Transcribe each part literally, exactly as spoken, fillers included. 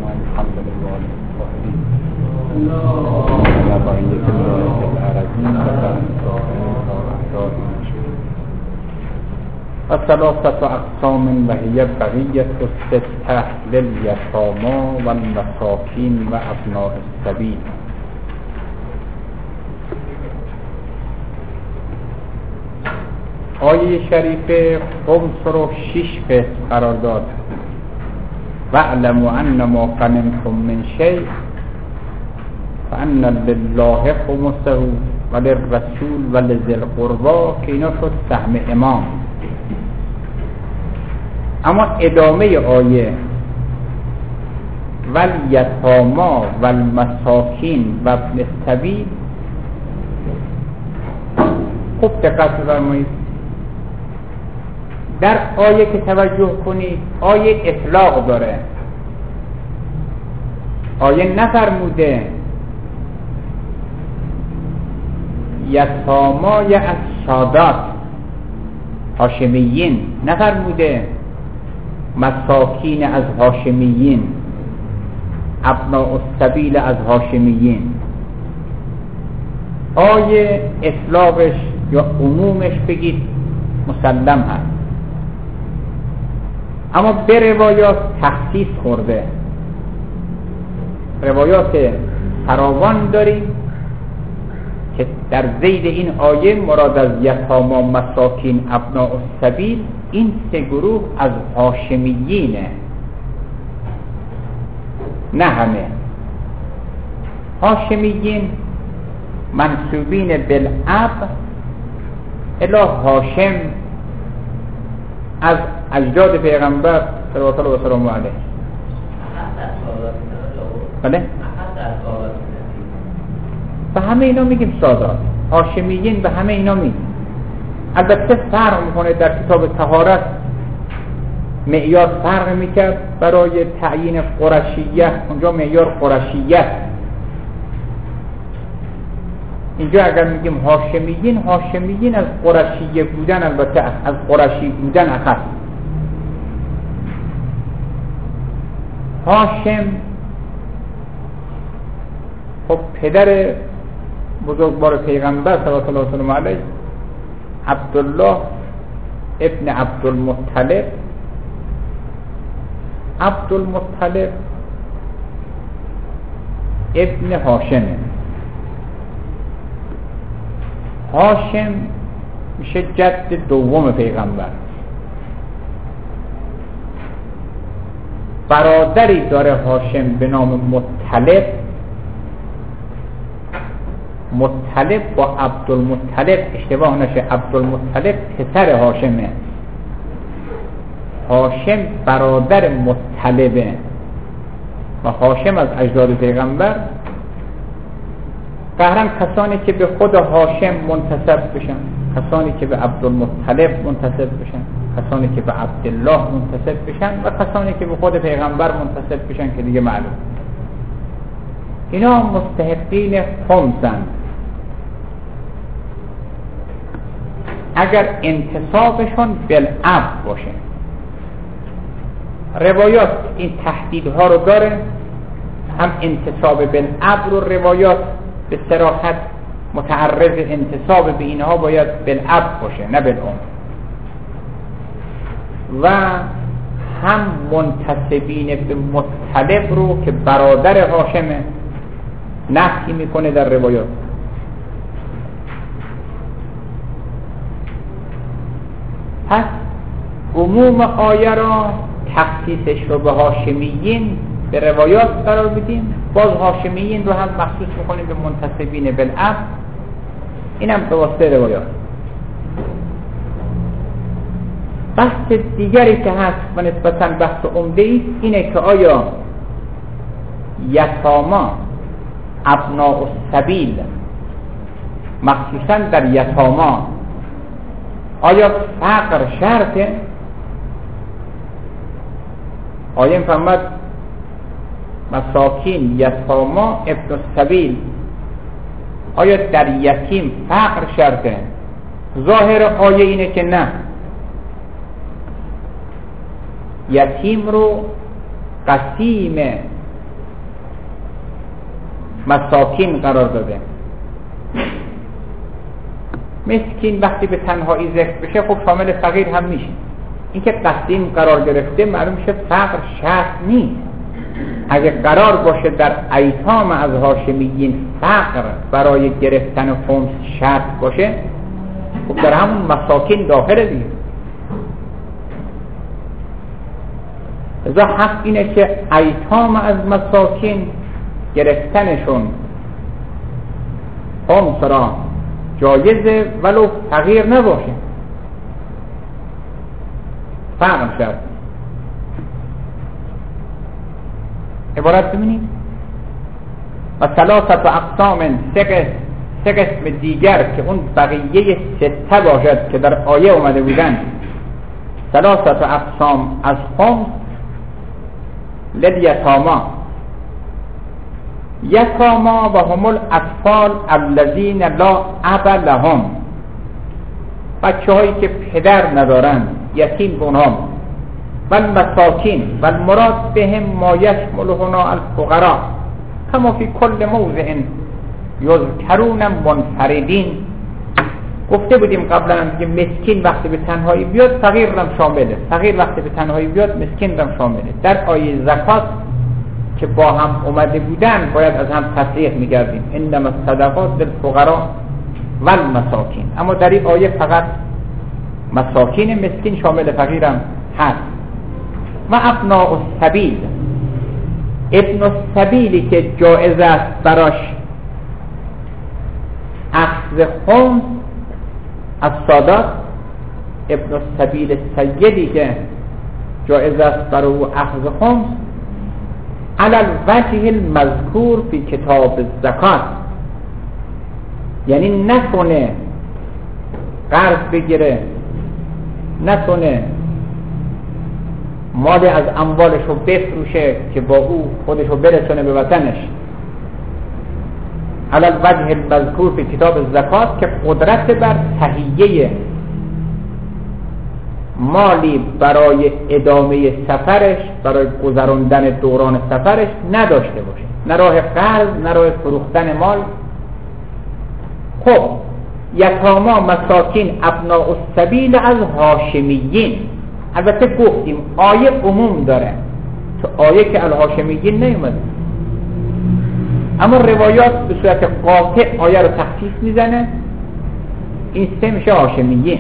الحمد لله الواحدين على بقية الله العربين وثلاثة أقسام وهي بقية الستة لليتامى والمساكين وأبناء السبيل. آیه شریف خمس رو شش قسم قرار داد. وَاعْلَمُوا أَنَّمَا غَنِمْتُم مِّن شَيْءٍ فَأَنَّ لِلَّهِ خُمُسَهُ وَلِلرَّسُولِ وَلِذِي الْقُرْبَى که اینا شد سهم امام. اما ادامه آیه وَالْيَتَامَى وَالْمَسَاکِینِ وَابْنِ السَّبِیلِ، خوب دقت فرمایید. در آیه که توجه کنید آیه اطلاق داره. آیه نفرموده یتامای از سادات هاشمیین، نفرموده مساکین از هاشمیین، ابناء السبیل از هاشمیین. آیه اطلاقش یا عمومش بگید مسلم هست، اما به روایات تخصیص خورده. روایات فراوان داریم که در ذیل این آیه مراد از یتاما، مساکین، ابناء السبیل این سه گروه از هاشمیینه، نه همه. هاشمیین منسوبین بالاب الی هاشم، از اجداد پیغمبر صلوات الله و سلامه علیه. بله؟ به همه اینا میگیم سادات. هاشمیین به همه اینا میگیم. البته فرق میکنه، در کتاب طهارت معیار فرق میکرد برای تعیین قرشیه، اونجا معیار قرشیه. اینجا اگر میگیم هاشمیین، هاشمیین از قرشیه بودن، البته از قرشی بودن اخذ. هاشم خب پدر بزرگوار پیغمبر صلوات الله و سلامه علیه عبدالله ابن عبدالمطلب. عبدالمطلب ابن هاشمه. هاشم میشه جد دوم پیغمبر. برادری داره هاشم به نام مطلب. مطلب با عبدالمطلب اشتباه نشه، عبدالمطلب پسر هاشمه، هاشم برادر مطلبه و هاشم از اجداد پیغمبر. قهرن کسانی که به خود هاشم منتسب بشن، کسانی که به عبدالمطلب منتسب بشن، کسانی که به عبدالله منتسب بشن و کسانی که به خود پیغمبر منتسب بشن که دیگه معلوم. اینا مستحقین خمسن اگر انتصابشون بالاب باشه. روایات این تحدیدها رو داره، هم انتصاب بالاب رو روایات به صراحت متعرض انتصاب به اینها باید بالاب باشه نه بالام، و هم منتسبین به مطلب رو که برادر هاشمه نفی میکنه در روایات. پس عموم آیه را تخصیصش رو به هاشمیین به روایات قرار بدیم، باز هاشمیین رو هم مخصوص میکنیم به منتسبین بالاب، اینم به واسطه روایات. بحث دیگری که هست و نسبتاً بحث عمده است اینه که آیا یتاما، ابناء السبیل، مخصوصاً در یتاما آیا فقر شرطه؟ آیا فرمود مساکین، یتاما، ابن السبیل، آیا در یتیم فقر شرطه؟ ظاهر آیه اینه که نه، یتیم رو قسیم مساکین قرار داده. مسکین وقتی به تنهایی ذکر بشه خب شامل فقیر هم میشه. اینکه قسیم قرار گرفته معلوم شه فقر شرط نیست. اگه قرار باشه در ایتام از هاشمیین فقر برای گرفتن خمس شرط باشه خب در همون مساکین داخل دیگه. ازا حق اینه که ایتام از مساکین گرفتنشون خمس را جایزه ولو فقیر نباشه، فقر شرط. عبارت ببینید و ثلاثت اقسام، سه قسم دیگر که اون بقیه سته باشد که در آیه اومده بودن. ثلاثت اقسام از خمس للیتاما، یتاما و هم الاطفال الذین لا اب لهم، بچه هایی که پدر ندارن، یتیم اونها. و المساکین و المراد بهم ما یشمل هنا الفقراء کما فی کل موضع یذکرون منفردین. گفته بودیم قبلا که مسکین وقتی به تنهایی بیاد فقیر هم شامله، فقیر وقتی به تنهایی بیاد مسکین هم شامله. در آیه زکات که با هم اومده بودن باید از هم تصریح می‌کردیم انما الصدقات للفقراء والمساکین، اما در این آیه فقط مساکین، مسکین شامل فقیر هم هست. و ابناء السبیل، ابن السبیلی که جایز است براش اخذ خمس از سادات، ابن السبیل سیدی که جایز است برای او اخذ خمس علی الوجه المذکور فی کتاب الزکات، یعنی نتونه قرض بگیره، نتونه مال از اموالش رو بفروشه که با او خودش رو برسونه به وطنش. علی الوجه المذکور فی کتاب الزکات، که قدرت بر تهیه مالی برای ادامه سفرش، برای گذراندن دوران سفرش نداشته باشه، نه راه قرض نه راه فروختن مال. خب یتاما، مساکین، ابناء السبیل از هاشمیین. البته گفتیم آیه عموم داره، تو آیه که الهاشمیین نیومده، اما روایات به صورت قاطع آیه رو تخصیص میزنه. این سه میشه هاشمیین.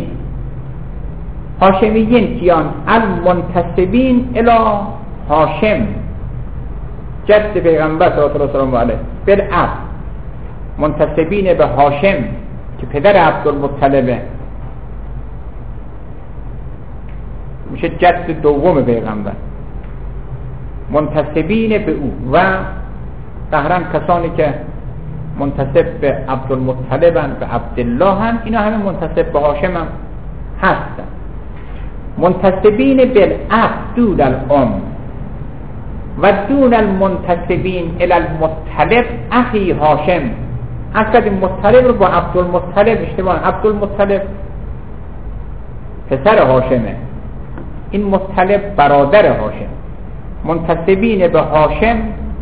هاشمیین کیان؟ المنتسبین الی هاشم، جد پیغمبر صلی الله علیه و آله، بالاب، منتسبین به هاشم که پدر عبدالمطلبه، میشه جد دوم پیغمبر، منتسبین به او. و قهرن کسانی که منتسب به عبدالمطلبن، به عبدالله هم، اینا همه منتسب به هاشم هم هستن. منتسبین بالاب دون الام و دون المنتسبین الی المطلب اخی هاشم. اصلا مطلب رو با عبدالمطلب اشتباه، عبدالمطلب پسر هاشمه، این مطلب برادر هاشم. منتسبین به هاشم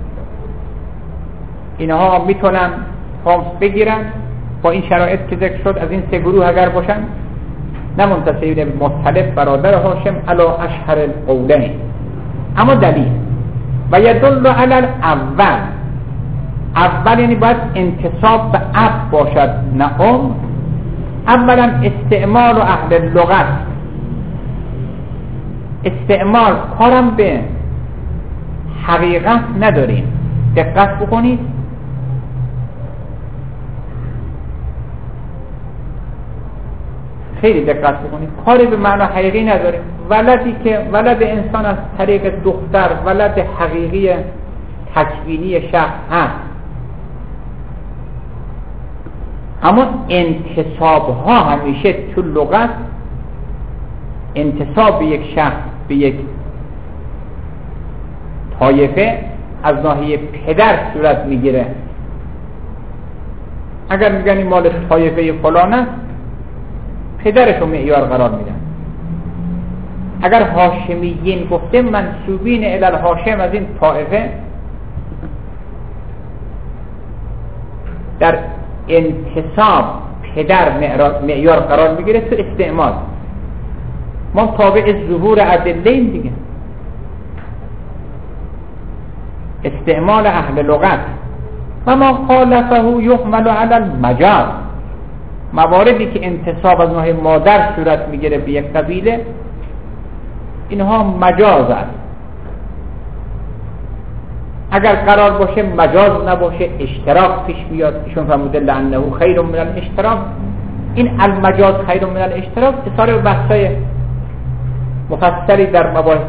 اینها میتونن خمس بگیرن با این شرایط که ذکر شد، از این سه گروه اگر باشن. نه منتسبین به مطلب برادر هاشم علی اشهر القولین. اما دلیل و یدل علی الاول، اول یعنی باید انتساب به اب باشد نه ام. اولا استعمال و اهل لغت، استعمال کارم به حقیقت نداریم. دقت بکنید، خیلی دقت بکنید، کاری به معنی حقیقی نداریم. ولدی که ولد انسان از طریق دختر ولد حقیقی تکوینی شخص هست، اما انتساب ها همیشه تو لغت انتساب به یک شخص به یک طایفه از ناحیه پدر صورت میگیره. اگر میگن این مال طایفه فلان است، پدرش رو معیار قرار میدن. اگر هاشمیین گفته منسوبین الی هاشم از این طایفه، در انتصاب پدر معیار قرار بگیره تو استعمال. ما تابع ظهور ادله ایم دیگه. استعمال اهل لغت و ما خالفه یحمل علی المجاز. مواردی که انتصاب از نوع مادر صورت میگیره به یک قبیله، اینها مجاز است. اگر قرار باشه مجاز نباشه اشتراک پیش بیاد. ایشون فرموده لانه خیر من الاشتراک. این المجاز خیر من الاشتراک اصاره بحثای مفصلی در مباحث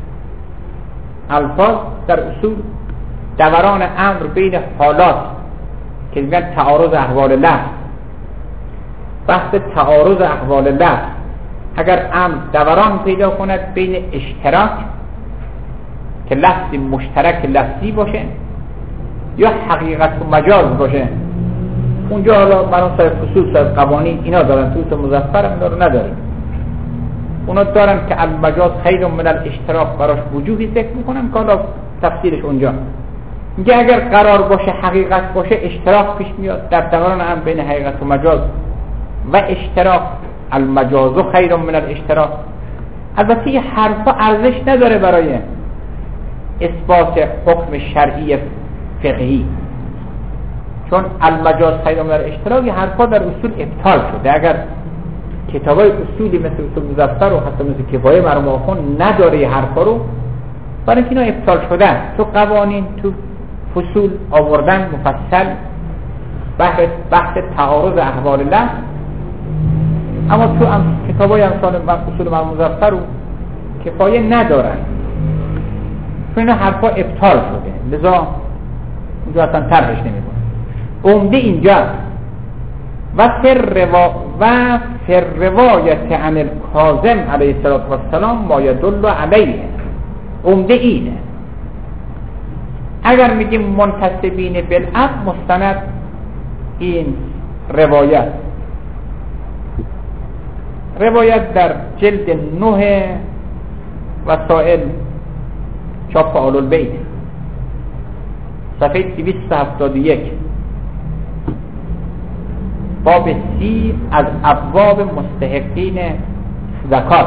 الفاظ در اصول دوران امر بین حالات که میگن تعارض احوال لفظ. بحث تعارض احوال لفظ اگر امر دوران پیدا کند بین اشتراک که لفظی مشترک لفظی باشه یا حقیقت و مجاز باشه، اونجا حالا برای صاحب فصول صاحب قوانین اینا دارن، توت مظفر هم دارن ندارن. اونا دارن که المجاز خیر من الاشتراک براش وجوهی ذکر میکنن که حالا تفسیرش اونجا میگه اگر قرار باشه حقیقت باشه اشتراک پیش میاد در دوران هم بین حقیقت و مجاز و اشتراک. المجاز خیر من الاشتراک. البته این حرفا ارزش نداره برای اثبات حکم شرعی فقهی، چون المجاز خیر من الاشتراک حرفا در اصول ابطال شده. اگر کتابای اصولی مثل اصول مظفر و حتی مثل کفایه مرحوم آخوند نداره این حرفا رو، برای اینکه اینا ابطال شدن تو قوانین تو فصول آوردن مفصل بحث بحث تعارض احوال لفظ، اما تو هم کتابای امثال اصول مرحوم مظفر و کفایه ندارن، چون اینا حرفا ابطال شده، لذا اونجا اصلا طرحش نمیکنه. عمده اینجا و فر روا و فر روایت عن الکاظم علیه السلام ما یدل علیه. عمده اینه. اگر میگیم منتسبین بالاب مستند این روایت روایت در جلد نه وسائل چاپ آل البیت صفحه دویست و هفتاد و یک باب سی از ابواب مستحقین زکات.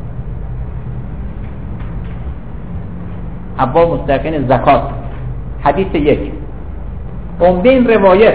ابواب مستحقین زکات حدیث یک. عمده این روایت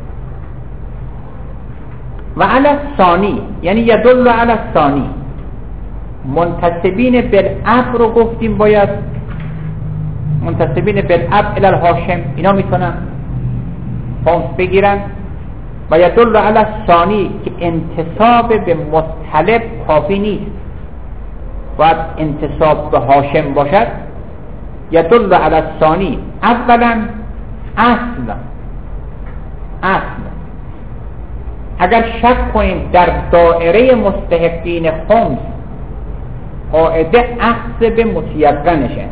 و علی الثانی یعنی یدل علی الثانی. منتسبین بالاب رو گفتیم باید منتسبین بالاب الی الهاشم اینا میتونن خمس بگیرن و یدل علی الثانی که انتساب به مطلب کافی نیست، باید انتساب به هاشم باشد. یدل علی الثانی اولا اصلا اصلا اگر شک کنیم در دائره مستحقین خمس قاعده اخذ به متیقنشه،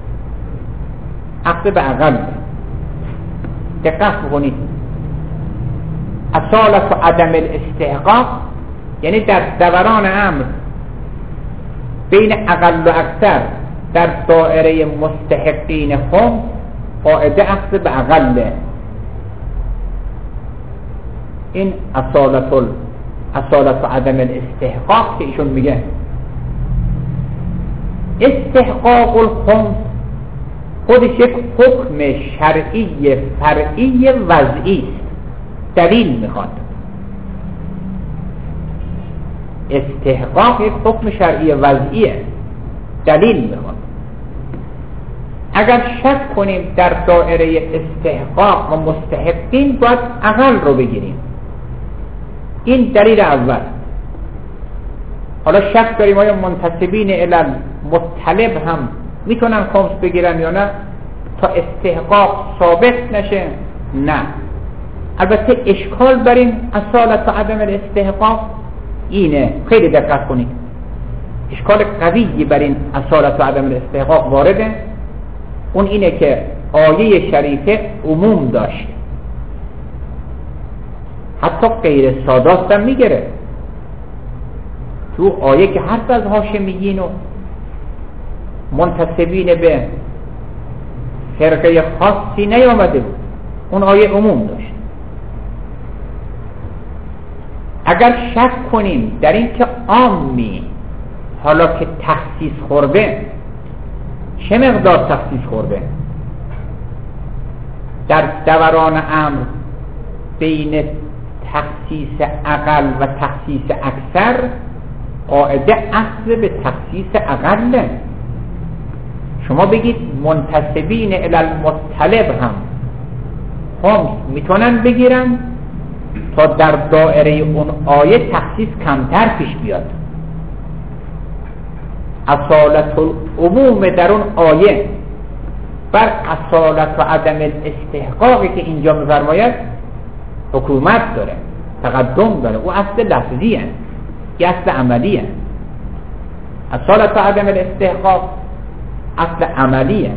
اخذ به اقل. دقت بکنید اصالت و عدم الاستحقاق یعنی در دوران امر بین اقل و اکثر در دائره مستحقین خمس قاعده اخذ به اقله. این اصالت ال... اصالت و عدم الاستحقاق که ایشون میگه. استحقاق الخمس خودش یک حکم شرعی فرعی وضعی است، دلیل میخواد. استحقاق یک حکم شرعی وضعیه، دلیل میخواد. اگر شک کنیم در دائره استحقاق و مستحقین باید اقل رو بگیریم. این دلیل اول. حالا شک داریم آیا منتسبین الی مطلب هم میتونن خمس بگیرن یا نه تا استحقاق ثابت نشه؟ نه. البته اشکال بر این اصالت و عدم الاستحقاق اینه، خیلی دقت کنید، اشکال قویی بر این اصالت و عدم الاستحقاق وارده. اون اینه که آیه شریفه عموم داشت، حتی غیر سادات هم میگره. تو آیه که حرف از هاشمیین و منتسبین به فرقه خاصی نیامده بود، اون آیه عموم داشت. اگر شک کنیم در این که عامی حالا که تخصیص خورده، چه مقدار تخصیص خورده در دوران امر بین تخصیص اقل و تخصیص اکثر، قاعده اصل به تخصیص اقله. شما بگید منتسبین الی المطلب هم هم میتونن بگیرن تا در دائره اون آیه تخصیص کمتر پیش بیاد. اصالت العموم در اون آیه بر اصالت و عدم الاستحقاقی که اینجا می‌فرماید حکومت داره، تقدم داره. او اصل لفظیه، یه اصل عملیه. اصالت و عدم الاستحقاق اصل عملیه،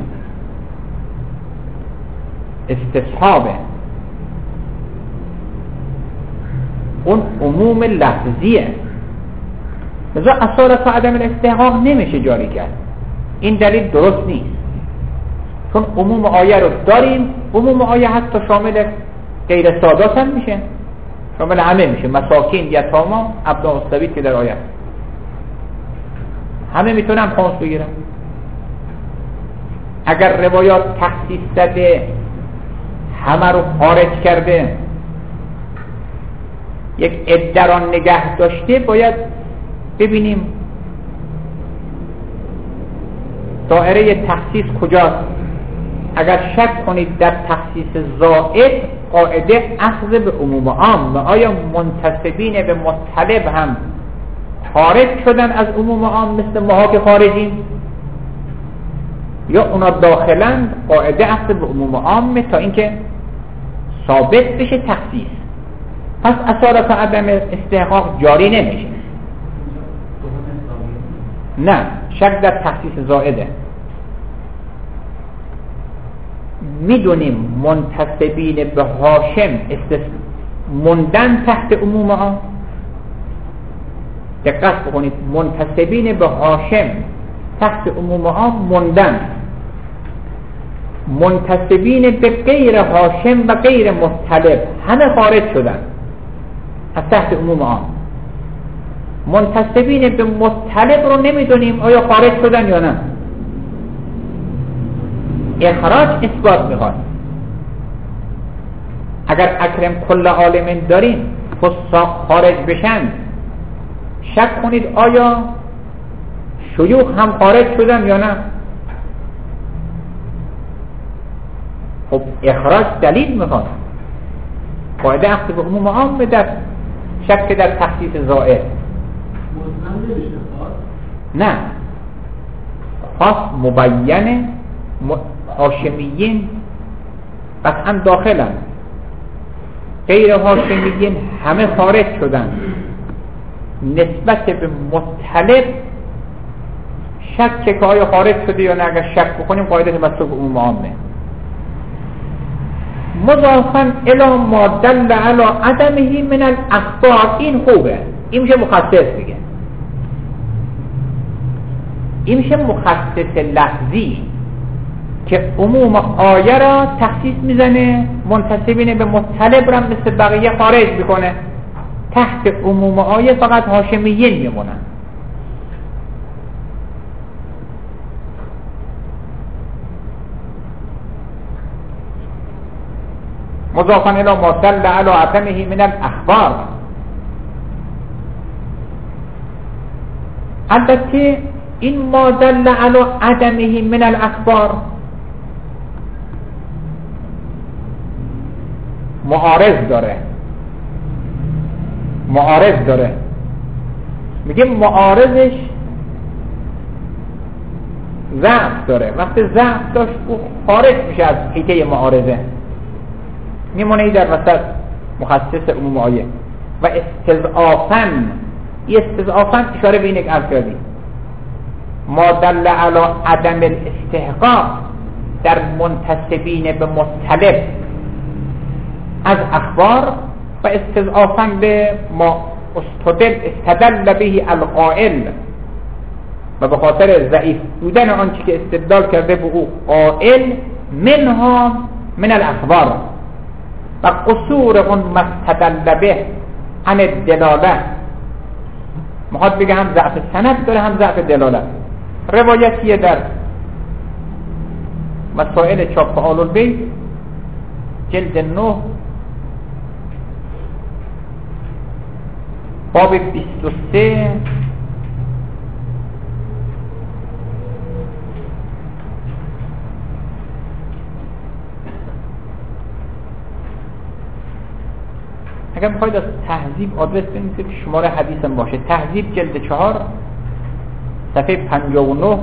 استصحابه. اون عموم لفظیه. لذا اصالت و عدم الاستحقاق نمیشه جاری کرد. این دلیل درست نیست، چون عموم آیه رو داریم. عموم آیه حتی شامل غیر سادات هم میشه، شامل همه میشه. مساکین، یتاما، ابناء السبیل که در آیه همه میتونن خمس بگیرن. اگر روایات تخصیص زده همه رو خارج کرده، یک عده نگه داشته، باید ببینیم دائره تخصیص کجاست. اگر شک کنید در تخصیص زائد، قاعده اخذ به عموم عام. آیا منتسبین به مطلب هم خارج شدن از عموم عام مثل ماها که خارجیم، یا اونا داخلن؟ قاعده اخذ به عموم عام تا اینکه ثابت بشه تخصیص. پس اصالت عدم استحقاق جاری نمیشه. نه، شک در تخصیص زائده. میدونیم منتسبین به هاشم موندن تحت عموم عام. دقت بکنید، منتسبین به هاشم تحت عموم عام موندن. منتسبین به غیر هاشم و غیر مطلب همه خارج شدن از تحت عموم عام. منتسبین به مطلب رو نمیدونیم آیا خارج شدن یا نه. اخراج اثبات میخواد. اگر اکرم کل عالمین داریم فساق خارج بشن، شک کنید آیا شیوخ هم خارج شدن یا نه. خب اخراج دلیل میخواد. قاعده اخذ به عموم عام در شک در تخصیص زائد. نه، خاص مبینه. هاشمیین قطعا داخلن، غیر هاشمیین همه خارج شدن. نسبت به مطلب شک که آیا خارج شده یا نه، اگر شک بکنیم قاعده نسبت به عموم عامه. مضافاً الی ما دل علی عدمه من الاخبار. این خوبه، این میشه مخصص دیگه. این میشه مخصص لفظی که عموم آیه را تخصیص میزنه، منتسبین به مطلب را مثل بقیه خارج میکنه. تحت عموم آیه فقط هاشمیین میمونن. مضافاً الی ما دل علی عدمه من الاخبار. البته این ما دل علی عدمه من الاخبار معارض داره. معارض داره میگه معارضش ضعف داره. وقتی ضعف داشت او خارج میشه از حیطه معارضه، میمونه در وسط مخصص عموم آیه. و استضعافاً، این استضعافاً اشاره به اینه که عرض کردیم ما دل علی عدم الاستحقاق در منتسبین به مطلب از اخبار، و استضعافاً به ما استدل استدل به القائل، و به خاطر ضعیف بودن آنچه که استدلال کرده به او قائل، منها من الاخبار، و قصور اون مستدل به عن دلاله، میخواد بگه هم ضعف سند داره هم ضعف دلاله. روایتیه در مسائل چاپ آل البیت جلد نه باب بیست و سه اگر میخواید از تهذیب آدرس بنویسید شماره حدیث هم باشه. تهذیب جلد چهار صفحه پنجاه و نه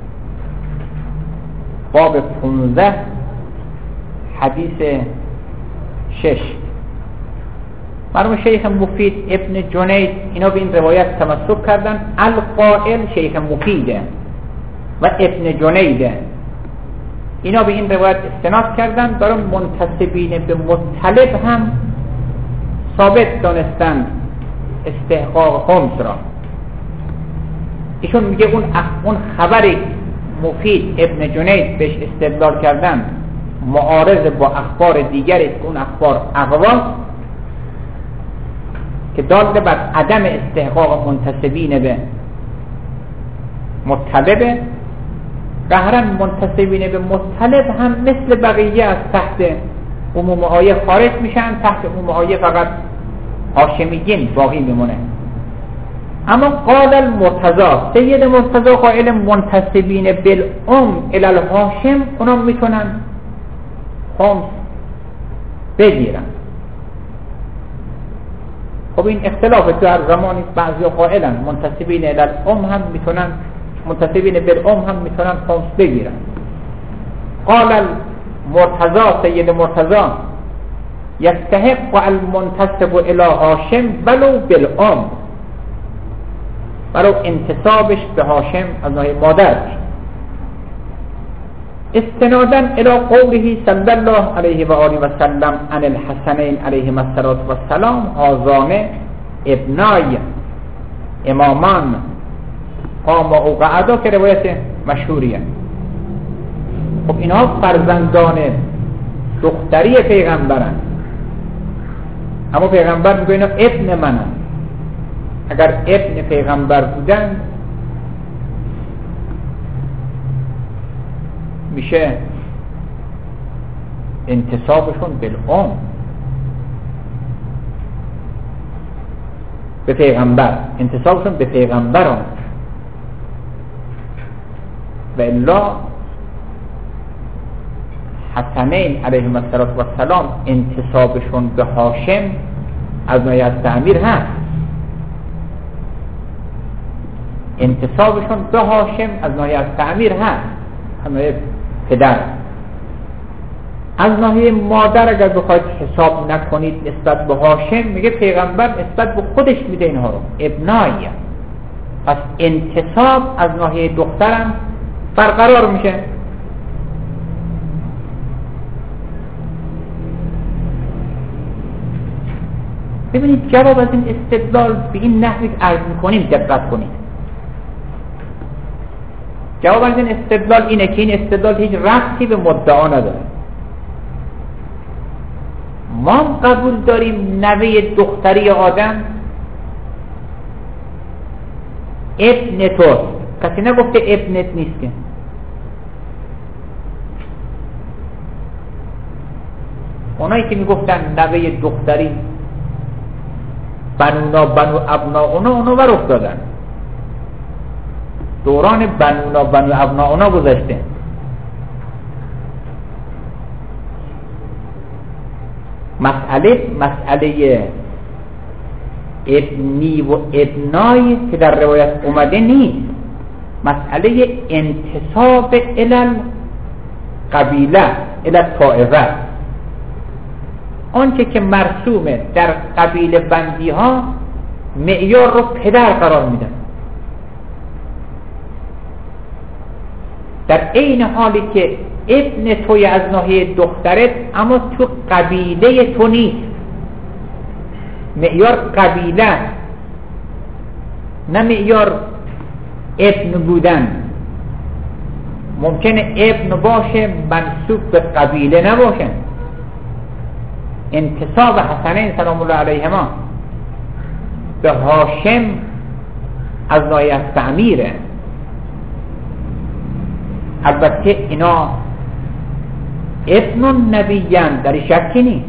باب پانزده حدیث شش. مرحوم شیخ مفید ابن جنید اینا به این روایت تمسک کردن. القائل شیخ مفیده و ابن جنیده، اینا به این روایت استناد کردن. برای منتسبین به مطلب هم ثابت دانستن استحقاق خمس را. ایشون میگه اون اون خبری مفید ابن جنید بهش استدلال کردن معارض با اخبار دیگری که اون اخبار اقواست که داده بر عدم استحقاق منتسبین به مطلبه. قهرا منتسبین به مطلب هم مثل بقیه از تحت عموم آیه خارج میشن، تحت عموم آیه فقط هاشمیین باقی میمونه. اما قال المرتضی، سید مرتضی قائل منتسبین بالام الی الهاشم اونا میتونن خمس بگیرن. خب این اختلاف تو هر زمانی بعضی قائلن منتسبین الی الام هم میتونن، منتسبین بالام هم میتونن خمس بگیرن. قال المرتضی، سید مرتضی یستحق المنتسب الی هاشم ولو بالام، ولو انتسابش به هاشم از ناحیه مادر، استنادا الى قوله صلی الله علیه و آله و سلم عن الحسنین علیهما السلام هذان ابنای امامان قام او قعدا که روایت مشهوریه. خب اینها فرزندان دختری پیغمبرن، اما پیغمبر میگه اینا ابن منن. اگر ابن پیغمبر بودن میشه انتسابشون بالام به پیغمبر، انتسابشون به پیغمبران، و الا حسنین علیهم السلام انتسابشون به هاشم از ناحیه تعمیر هست. انتسابشون به هاشم از ناحیه تعمیر هست، از ناحیه پدر. از ناحیه مادر اگر بخواید حساب نکنید نسبت به هاشم، میگه پیغمبر نسبت به خودش میده اینها رو ابنای. پس انتساب از ناحیه دخترم برقرار میشه. ببینید جواب از این استدلال به این نحوی عرض میکنیم دقت کنید. جواب از این استدلال اینه که این استدلال هیچ ربطی به مدعا نداره. ما قبول داریم نوه دختری آدم ابن توست، کسی نگفته ابنت نیست که. اونایی که میگفتن نوه دختری بنونا بنو ابنا اونا اونا ور افتادن، دوران بنونا بنو ابنا اونا گذشته. مسئله مسئله ابنی و ابنای که در روایت اومده نیست، مسئله انتساب الال قبیله الال طائفه. آنچه که مرسومه در قبیله بندی ها معیار رو پدر قرار میدن، در این حالی که ابن توی از ناحیه دخترت اما تو قبیله تو نیست. معیار قبیله نه معیار ابن بودن. ممکنه ابن باشه منسوب به قبیله نباشه. انتساب حسنین سلام الله علیهما به هاشم از ناحیه تعمیره. البته اینا ابن النبیان، در شکی نیست.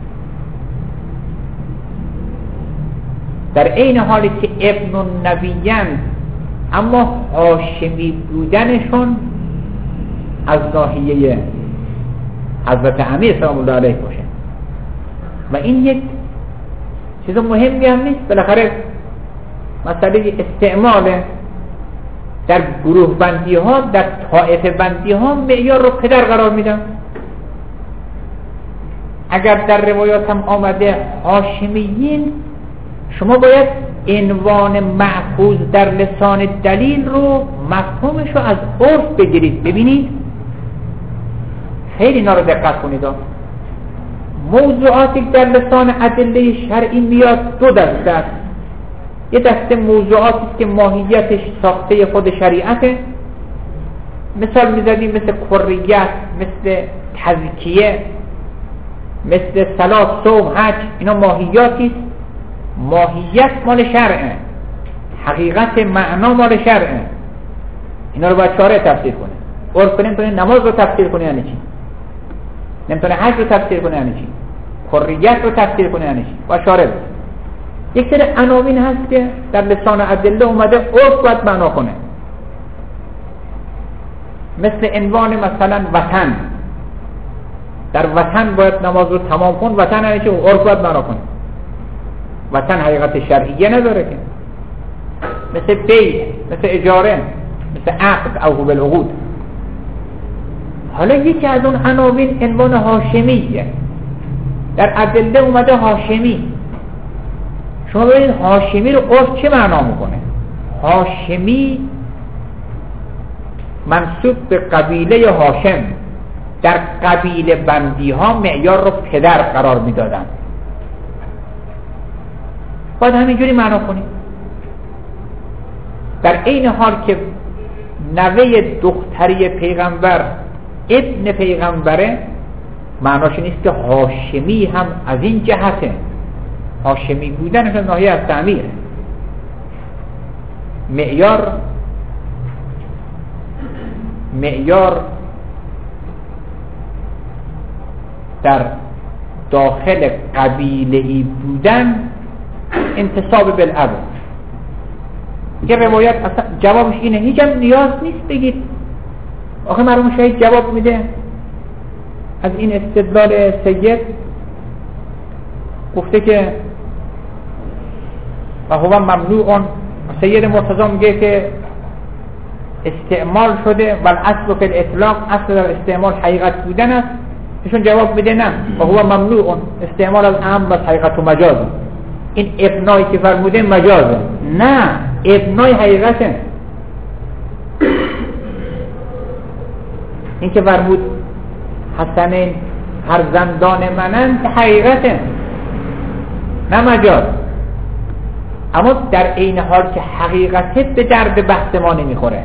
در این حالی که ابن النبیان، اما هاشمی بودنشون از ناحیه حضرت امیر سلام الله علیه باشه و این یک چیز مهمی هم نیست. بالاخره مسئله استعمال در گروه بندی ها، در طائفه بندی ها معیار رو پدر قرار میدن. اگر در روایات هم آمده هاشمیین، شما باید عنوان محفوظ در لسان دلیل رو مفهومش رو از عرف بگیرید. ببینید خیلی اینا رو دقت کنید. موضوعاتی در لسان ادله شرعی میاد دو دسته است. یه دسته موضوعاتی که ماهیتش ساخته خود شریعته، مثال میزدیم مثل کریت، مثل تزکیه، مثل صلات، صوم، حج. اینا ماهیاتی، ماهیت مال شرعه، حقیقت معنا مال شرعه. اینا رو باید شارع تفسیر کنه. عرف نمیتونه نماز رو تفسیر کنه یعنی چی، نمیتونه حج رو تفسیر کنه یعنی چی، حریت رو تفسیر کنه یعنی چی، باید شارع بکنه. یک سری عناوین هست که در لسان ادله اومده عرف باید معنا کنه. مثل عنوان مثلا وطن، در وطن باید نماز رو تمام کن. وطن یعنی چی، عرف باید معنا کنه. وطن حقیقت شرعیه نداره که، مثل بیع، مثل اجاره، مثل عقد او بالعقود. حالا یکی از اون عناوین عنوان هاشمیه، در ادله اومده هاشمی. شما ببینید هاشمی رو عرف چه معنا میکنه. هاشمی منسوب به قبیله هاشم، در قبیله بندی ها معیار رو پدر قرار میدادن. باید همینجوری معنا کنید. در این حال که نوه دختری پیغمبر ابن پیغمبره، معناش نیست که هاشمی هم از این جهته. هاشمی بودنش از ناحیه از تعمیر. معیار معیار در داخل قبیله‌ای بودن انتصاب بالعبد. که روایت اصلا جوابش اینه، هیچ هم نیاز نیست بگید. آخه مرحوم شهید جواب میده از این استدلال سید، گفته که و هو ممنوع. سید مرتضی میگه که استعمال شده و الاصل فی الاطلاق، اصل در استعمال حقیقت بودن است. ایشون جواب میده نه، و هو ممنوع، استعمال از عام و حقیقت و مجاز. این ابنایی که فرموده مجازه، نه ابنای حقیقته. این که فرمود حسنین فرزندان منن حقیقته، نه مجاز. اما در این حال که حقیقته به درد بحث ما نمیخوره.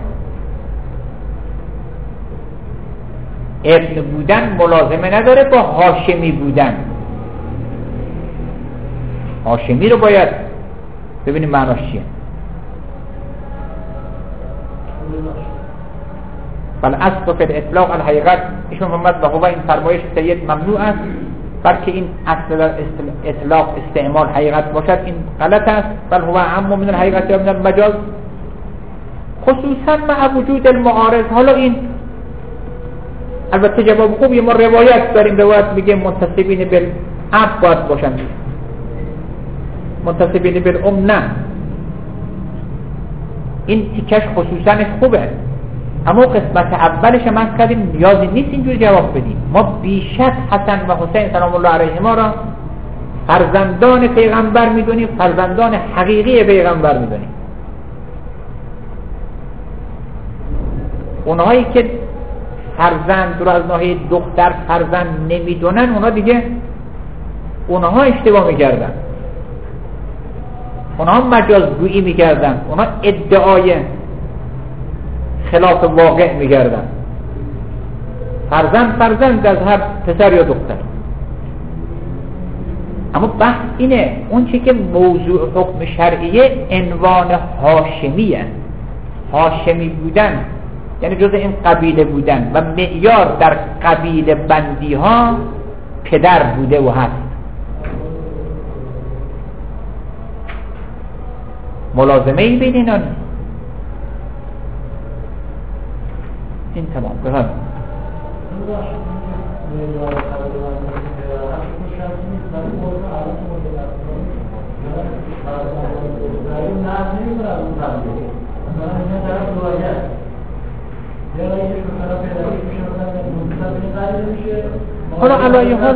ابن بودن ملازمه نداره با هاشمی بودن. هاشمی رو باید ببینیم معناش چیه. بل اصل فی الاطلاق الحقیقت، ایشون فرمود و هو، این فرمایش سید ممنوع است، بلکه این اصل در اطلاق استعمال حقیقت باشد این غلط است. بل هو عام من الحقیقت و من المجاز، خصوصا مع وجود المعارض. حالا این البته جواب خوبی، ما روایت داریم، روایت میگه منتسبین بالاب باید باشن، منتسبین بالام نه. این تیکش خصوصا خوبه، اما قسمت اولش هم از کردیم نیازی نیست اینجوری جواب بدیم. ما بیشک حسن و حسین سلام الله علیهما را فرزندان پیغمبر میدونیم، فرزندان حقیقی پیغمبر میدونیم. اونهایی که فرزند رو از ناحیه دختر فرزند نمیدونن، اونا دیگه اونها اشتباه میکردن، اونها مجازگویی میکردن، اونها ادعای خلاف واقع میکردن. فرزند فرزند از هر پسر یا دختر. اما بحث اینه اون چی که موضوع حکم شرعیه عنوان هاشمیه. هاشمی بودن یعنی جز این قبیله بودن و معیار در قبیله بندی ها پدر بوده و هست. ملازمه ای بین اینا نیست. این تمام. بفرمایید. حالا علی حال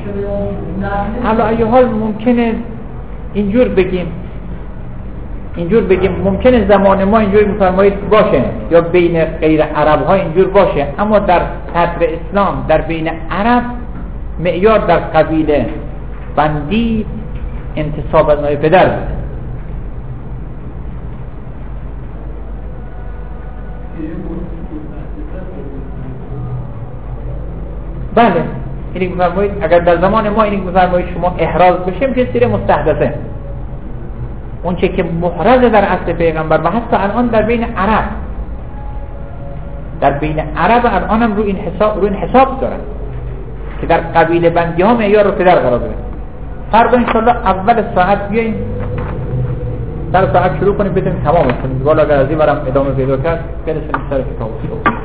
علی حال ممکنه اینجور بگیم اینجور بگیم ممکنه زمان ما اینجور می‌فرمایید باشه یا بین غیر عرب ها اینجور باشه، اما در صدر اسلام در بین عرب معیار در قبیله بندی انتصاب از نای پدر بوده. بله اینی می‌فرمایید اگر در زمان ما اینی می‌فرمایید شما احراز بشیم که سیر مستحدثه، اون چه که محرز در عصر پیغمبر و حتی الان در بین عرب در بین عرب الان هم رو این حساب رو این حساب دارن که در قبیله بندی ها معیار رو پدر قرار بدن. فردا انشالله اول ساعت بیاییم در ساعت شروع کنیم بدیم تمام کنیم. والا اگر از این برم ادامه پیدا کرد برسیم سر کتاب.